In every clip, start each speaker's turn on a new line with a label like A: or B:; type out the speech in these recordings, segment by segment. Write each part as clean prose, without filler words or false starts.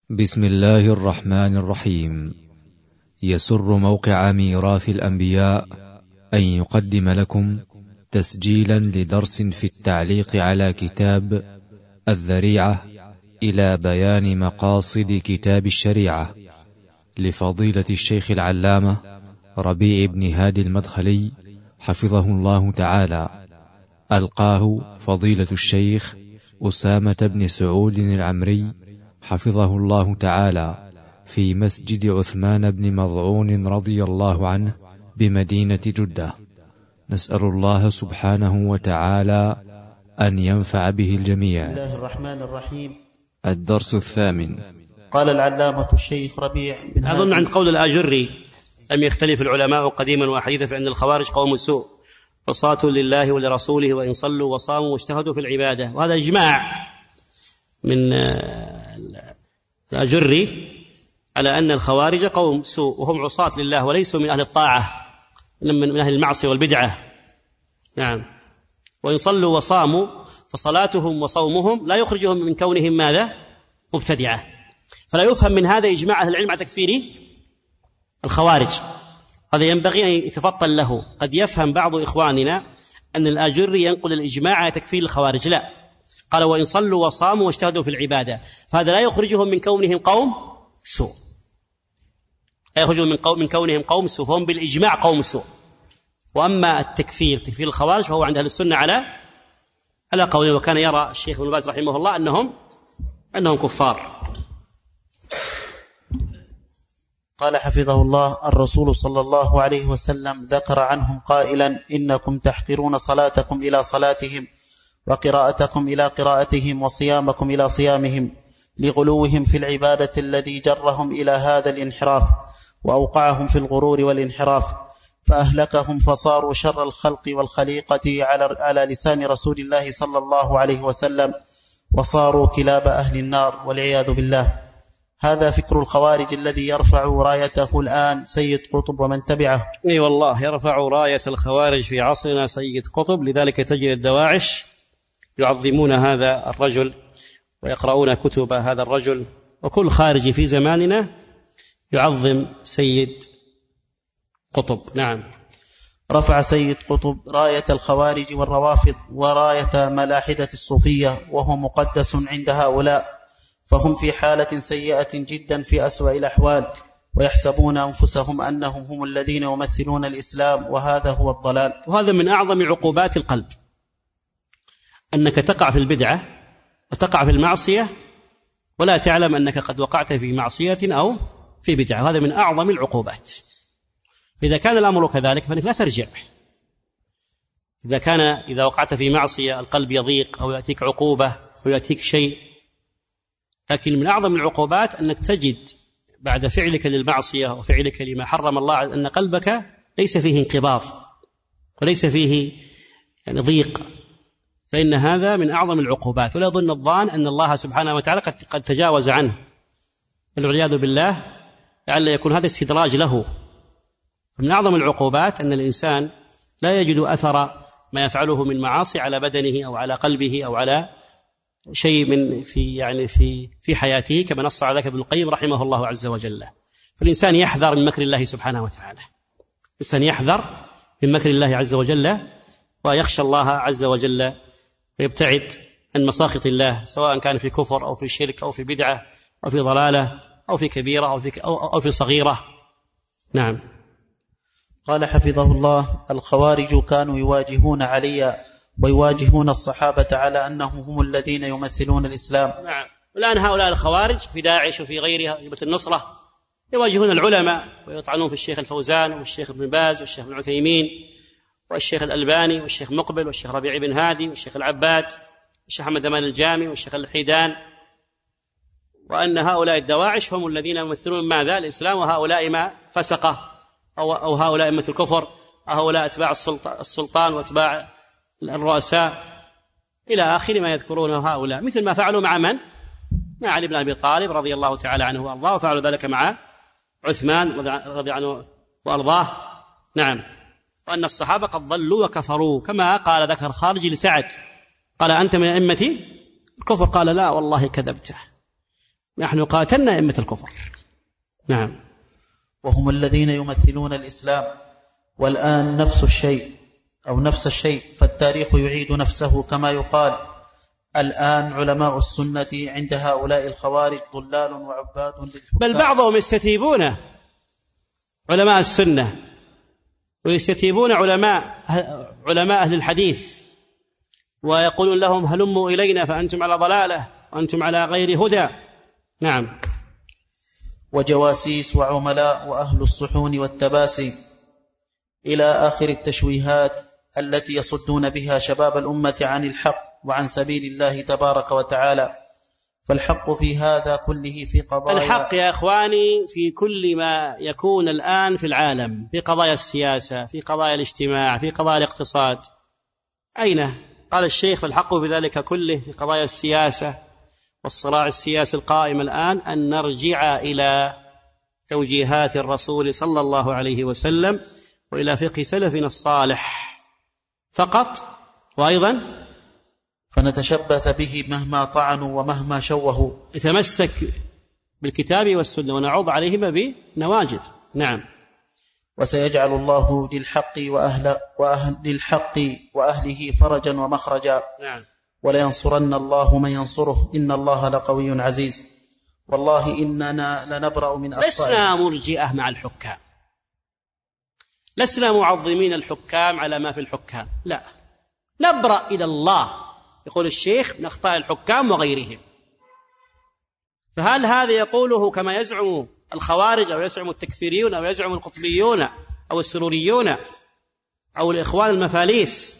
A: بسم الله الرحمن الرحيم. يسر موقع ميراث الأنبياء أن يقدم لكم تسجيلا لدرس في التعليق على كتاب الذريعة إلى بيان مقاصد كتاب الشريعة لفضيلة الشيخ العلامة ربيع بن هادي المدخلي حفظه الله تعالى. ألقاه فضيلة الشيخ أسامة بن سعود العمري حفظه الله تعالى في مسجد عثمان بن مظعون رضي الله عنه بمدينة جدة. نسأل الله سبحانه وتعالى أن ينفع به الجميع.
B: بسم الله الرحمن الرحيم.
A: الدرس الثامن.
B: قال العلامة الشيخ ربيع بن هادي.
C: أظن عند قول الآجري لم يختلف العلماء قديما وحديثا في أن الخوارج قوم سوء عصاة لله ولرسوله وإن صلوا وصاموا واجتهدوا في العبادة، وهذا إجماع من الآجري على أن الخوارج قوم سوء وهم عصاة لله وليسوا من أهل الطاعة، من أهل المعصية والبدعة. نعم. وإن صلوا وصاموا فصلاتهم وصومهم لا يخرجهم من كونهم ماذا؟ مبتدعة. فلا يفهم من هذا إجماع أهل العلم على تكفير الخوارج، هذا ينبغي أن يتفطن له. قد يفهم بعض إخواننا أن الآجري ينقل الإجماع على تكفير الخوارج، لا، قال وإن صلوا وصاموا واجتهدوا في العبادة، فهذا لا يخرجهم من كونهم قوم سوء، لا يخرجهم من كونهم قوم سوء، فهم بالإجماع قوم سوء. وأما تكفير الخوارج فهو عند أهل السنة على قوله، وكان يرى الشيخ ابن باز رحمه الله أنهم كفار.
B: قال حفظه الله: الرسول صلى الله عليه وسلم ذكر عنهم قائلا: إنكم تحقرون صلاتكم إلى صلاتهم وقراءتكم إلى قراءتهم وصيامكم إلى صيامهم، لغلوهم في العبادة الذي جرهم إلى هذا الانحراف وأوقعهم في الغرور والانحراف، فأهلكهم فصاروا شر الخلق والخليقة على لسان رسول الله صلى الله عليه وسلم، وصاروا كلاب أهل النار والعياذ بالله. هذا فكر الخوارج الذي يرفع رايته الآن سيد قطب ومن تبعه.
C: أي والله يرفع راية الخوارج في عصرنا سيد قطب، لذلك تجد الدواعش يعظمون هذا الرجل ويقرؤون كتب هذا الرجل، وكل خارجي في زماننا يعظم سيد قطب. نعم.
B: رفع سيد قطب راية الخوارج والروافض وراية ملاحدة الصوفية، وهو مقدس عند هؤلاء، فهم في حالة سيئة جدا في أسوأ الأحوال، ويحسبون أنفسهم أنهم هم الذين يمثلون الإسلام، وهذا هو الضلال.
C: وهذا من أعظم عقوبات القلب، أنك تقع في البدعة وتقع في المعصية ولا تعلم أنك قد وقعت في معصية أو في بدعة، وهذا من أعظم العقوبات. إذا كان الأمر كذلك فإنك لا ترجع. إذا وقعت في معصية القلب يضيق أو يأتيك عقوبة أو يأتيك شيء، لكن من أعظم العقوبات أنك تجد بعد فعلك للمعصية وفعلك لما حرم الله أن قلبك ليس فيه انقباض وليس فيه ضيق، فإن هذا من أعظم العقوبات. ولا يظن الظان أن الله سبحانه وتعالى قد تجاوز عنه، بل والعياذ بالله لعل يكون هذا استدراج له. فمن أعظم العقوبات أن الإنسان لا يجد أثر ما يفعله من معاصي على بدنه أو على قلبه أو على شيء من في حياته، كما نص على ذلك ابن القيم رحمه الله عز وجل. فالإنسان يحذر من مكر الله سبحانه وتعالى، الإنسان يحذر من مكر الله عز وجل ويخشى الله عز وجل ويبتعد عن مساخط الله، سواء كان في كفر أو في شرك أو في بدعة أو في ضلالة أو في كبيرة أو في صغيرة. نعم.
B: قال حفظه الله: الخوارج كانوا يواجهون عليا ويواجهون الصحابة على أنهم هم الذين يمثلون الإسلام.
C: نعم. والآن هؤلاء الخوارج في داعش وفي غيرها جبهة النصرة يواجهون العلماء ويطعنون في الشيخ الفوزان والشيخ ابن باز والشيخ ابن عثيمين والشيخ الألباني والشيخ مقبل والشيخ ربيع بن هادي والشيخ العباد والشيخ محمد أمان الجامي والشيخ الحيدان، وأن هؤلاء الدواعش هم الذين يمثلون ماذا؟ الإسلام، وهؤلاء ما فسقه أو هؤلاء أئمة الكفر، هؤلاء أتباع السلطان وأتباع الرؤساء إلى آخر ما يذكرونه هؤلاء، مثل ما فعلوا مع من؟ مع علي بن أبي طالب رضي الله تعالى عنه وأرضاه، وفعلوا ذلك مع عثمان رضي عنه وأرضاه. نعم. وأن الصحابة قد ضلوا وكفروا، كما قال ذكر خارجي لسعد، قال أنت من أئمة الكفر؟ قال لا والله كذبته، نحن قاتلنا أئمة الكفر. نعم.
B: وهم الذين يمثلون الإسلام، والآن نفس الشيء فالتاريخ يعيد نفسه، كما يقال الآن علماء السنة عند هؤلاء الخوارج ضلال وعباد للحكام.
C: بل بعضهم يستتيبون علماء السنة ويستتيبون علماء أهل الحديث، ويقولون لهم هلموا إلينا فأنتم على ضلالة وأنتم على غير هدى. نعم.
B: وجواسيس وعملاء وأهل الصحون والتباسي إلى آخر التشويهات التي يصدون بها شباب الأمة عن الحق وعن سبيل الله تبارك وتعالى. فالحق في هذا كله في قضايا
C: الحق يا إخواني في كل ما يكون الآن في العالم، في قضايا السياسة، في قضايا الاجتماع، في قضايا الاقتصاد. أين قال الشيخ فالحق بذلك كله في قضايا السياسة والصراع السياسي القائم الآن أن نرجع إلى توجيهات الرسول صلى الله عليه وسلم وإلى فقه سلفنا الصالح فقط، وأيضا
B: فنتشبث به مهما طعنوا ومهما شوهوا،
C: نتمسك بالكتاب والسنة ونعوض عليهما بنواجذ. نعم.
B: وسيجعل الله للحق وأهله فرجا ومخرجا.
C: نعم.
B: ولينصرن الله من ينصره إن الله لقوي عزيز. والله إننا لنبرأ من أخطائنا.
C: لسنا مرجئة مع الحكام، لسنا معظمين الحكام على ما في الحكام، لا، نبرأ إلى الله يقول الشيخ من أخطاء الحكام وغيرهم. فهل هذا يقوله كما يزعم الخوارج أو يزعم التكفيريون أو يزعم القطبيون أو السروريون أو الإخوان المفاليس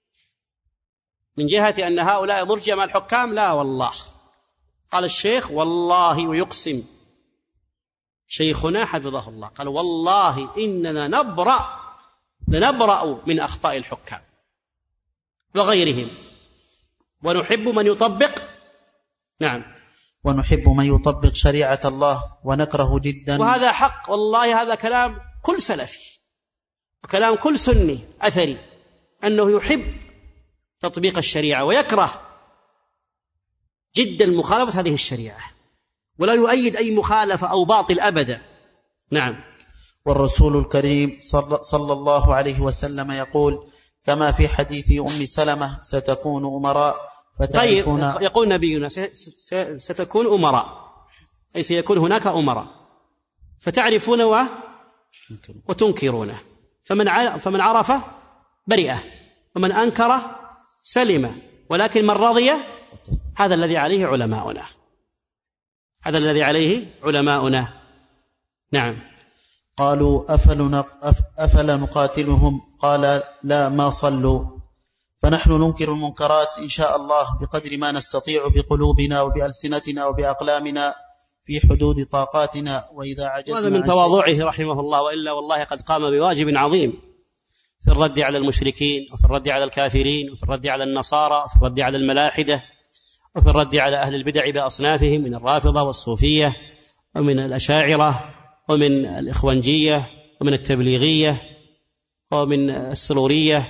C: من جهة أن هؤلاء مرجئة مع الحكام؟ لا والله. قال الشيخ والله، ويقسم شيخنا حفظه الله، قال والله إننا لنبرأ من أخطاء الحكام وغيرهم ونحب من يطبق. نعم.
B: ونحب من يطبق شريعة الله ونكره جدا.
C: وهذا حق والله، هذا كلام كل سلفي وكلام كل سني أثري، أنه يحب تطبيق الشريعة ويكره جدا مخالفة هذه الشريعة ولا يؤيد أي مخالفة أو باطل أبدا. نعم.
B: والرسول الكريم صلى الله عليه وسلم يقول كما في حديث أم سلمة ستكون أمراء فتعرفون.
C: طيب يقول نبينا ستكون أمراء، أي سيكون هناك أمراء فتعرفون وتنكرونه، فمن عرف برئه ومن أنكر سلم، ولكن من رضي هذا الذي عليه علماؤنا، هذا الذي عليه علماؤنا. نعم.
B: قالوا أفلا نقاتلهم؟ قال لا، ما صلوا. فنحن ننكر المنكرات إن شاء الله بقدر ما نستطيع بقلوبنا وبألسنتنا وبأقلامنا في حدود طاقاتنا، وإذا عجزنا.
C: هذا من تواضعه رحمه الله، وإلا والله قد قام بواجب عظيم في الرد على المشركين وفي الرد على الكافرين وفي الرد على النصارى وفي الرد على الملاحدة وفي الرد على أهل البدع بأصنافهم من الرافضة والصوفية ومن الأشاعرة ومن الإخوانجية ومن التبليغية ومن السرورية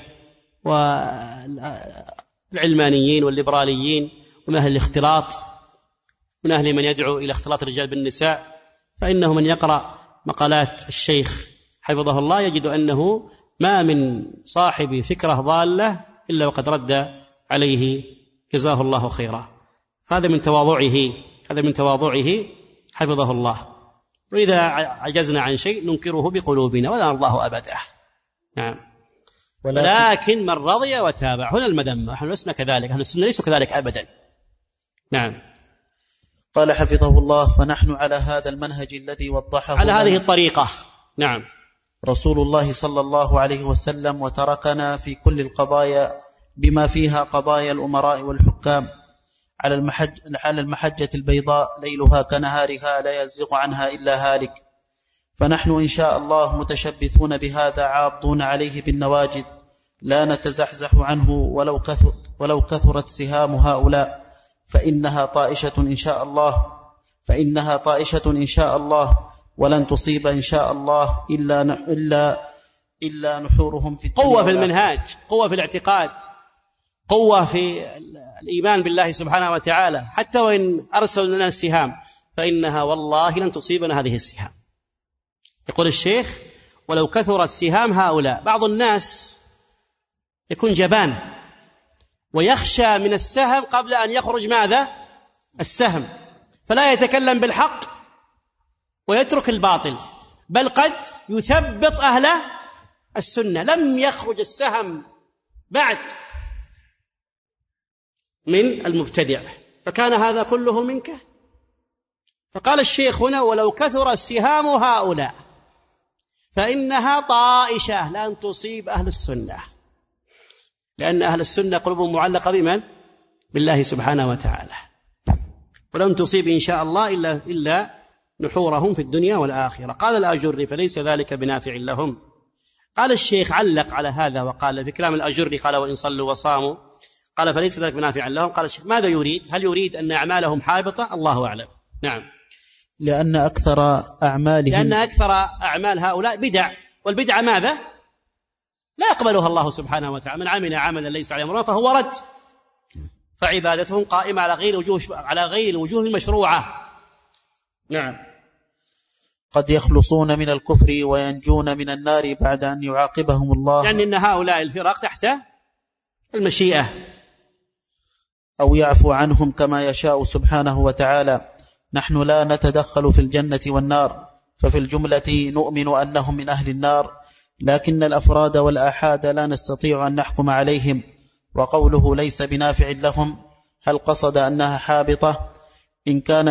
C: والعلمانيين والليبراليين ومن أهل الاختلاط، من أهل من يدعو إلى اختلاط الرجال بالنساء. فإنه من يقرأ مقالات الشيخ حفظه الله يجد أنه ما من صاحب فكرة ضالة إلا وقد رد عليه جزاه الله خيرا. هذا من تواضعه حفظه الله. وإذا عجزنا عن شيء ننكره بقلوبنا ولا نرضاه أبدا. نعم. ولكن من رضي وتابع، هنا المذمة. نحن لسنا كذلك، أهل السنة ليسوا كذلك أبدا. نعم.
B: قال حفظه الله فنحن على هذا المنهج الذي وضحه
C: على هذه الطريقة. نعم.
B: رسول الله صلى الله عليه وسلم، وتركنا في كل القضايا بما فيها قضايا الأمراء والحكام على المحجة البيضاء ليلها كنهارها لا يزيغ عنها إلا هالك. فنحن إن شاء الله متشبثون بهذا عاضون عليه بالنواجذ لا نتزحزح عنه ولو كثرت سهام هؤلاء، فإنها طائشة إن شاء الله ولن تصيب إن شاء الله إلا نحورهم في الدنيا.
C: قوة في المنهاج، قوة في الاعتقاد، قوة في الإيمان بالله سبحانه وتعالى، حتى وإن أرسلوا لنا السهام فإنها والله لن تصيبنا هذه السهام. يقول الشيخ: ولو كثرت سهام هؤلاء. بعض الناس يكون جبان ويخشى من السهم قبل أن يخرج ماذا؟ السهم، فلا يتكلم بالحق ويترك الباطل، بل قد يثبط أهل السنة. لم يخرج السهم بعد من المبتدع، فكان هذا كله منك. فقال الشيخ هنا: ولو كثر السهام هؤلاء فإنها طائشة لن تصيب أهل السنة، لأن أهل السنة قلوبهم معلقة بمن؟ بالله سبحانه وتعالى، ولن تصيب إن شاء الله إلا نحورهم في الدنيا والآخرة. قال الآجري: فليس ذلك بنافع لهم. قال الشيخ علق على هذا وقال في كلام الآجري، قال: وإن صلوا وصاموا، قال: فليس ذلك بنافع لهم. قال الشيخ: ماذا يريد؟ هل يريد أن أعمالهم حابطة؟ الله أعلم. نعم.
B: لأن أكثر
C: أعمال هؤلاء بدع، والبدع ماذا؟ لا يقبلها الله سبحانه وتعالى. من عمل عملا ليس عليه أمرنا فهو رد، فعبادتهم قائمة على غير الوجوه المشروعة. نعم.
B: قد يخلصون من الكفر وينجون من النار بعد أن يعاقبهم الله،
C: يعني أن هؤلاء الفرق تحت المشيئة،
B: أو يعفو عنهم كما يشاء سبحانه وتعالى. نحن لا نتدخل في الجنة والنار، ففي الجملة نؤمن أنهم من أهل النار، لكن الأفراد والآحاد لا نستطيع أن نحكم عليهم. وقوله ليس بنافع لهم، هل قصد أنها حابطة؟ إن كان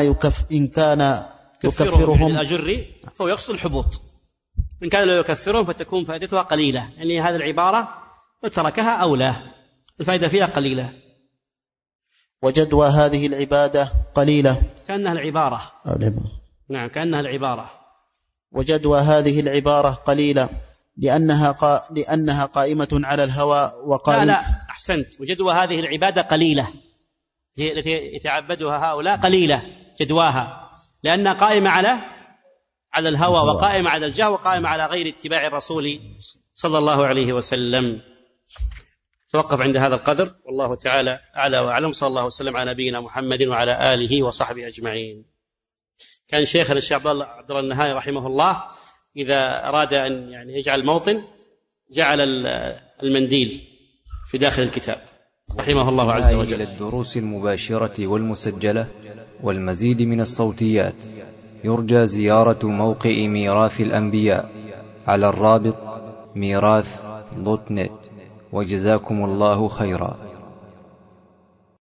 B: يكفرهم
C: الأجري فهو يقصد الحبوط، إن كان لا يكفرهم فتكون فائدتها قليلة، يعني هذه العبارة وتركها أولى، الفائدة فيها قليلة.
B: وجدوى هذه العبادة قليلة،
C: كأنها العبارة. نعم، كأنها العبارة.
B: وجدوى هذه العبارة قليلة لأنها قائمة على الهوى
C: لا أحسنت. وجدوى هذه العبادة قليلة التي يتعبدها هؤلاء قليلة جدواها، لأنها قائمة على الهوى، وقائمة على الجهل، وقائمة على غير اتباع الرسول صلى الله عليه وسلم. توقف عند هذا القدر، والله تعالى أعلى وأعلم. صلى الله وسلم على نبينا محمد وعلى آله وصحبه أجمعين. كان شيخنا الشيخ عبد الله النهائي رحمه الله إذا أراد أن يجعل موطن جعل المنديل في داخل الكتاب رحمه الله عز وجل.
A: إلى الدروس المباشرة والمسجلة والمزيد من الصوتيات يرجى زيارة موقع ميراث الأنبياء على الرابط ميراث.net. وجزاكم الله خيرا.